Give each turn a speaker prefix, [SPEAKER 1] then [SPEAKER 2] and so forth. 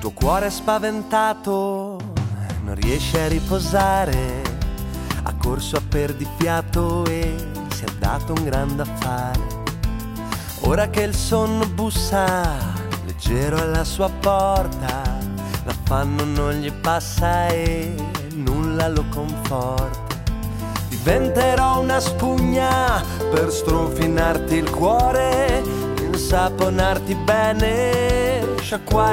[SPEAKER 1] tuo cuore spaventato non riesce a riposare, ha corso a perdifiato e si è dato un grande affare. Ora che il sonno bussa leggero alla sua porta, l'affanno non gli passa e nulla lo conforta. Diventerò una spugna per strofinarti il cuore, insaponarti bene, sciacquare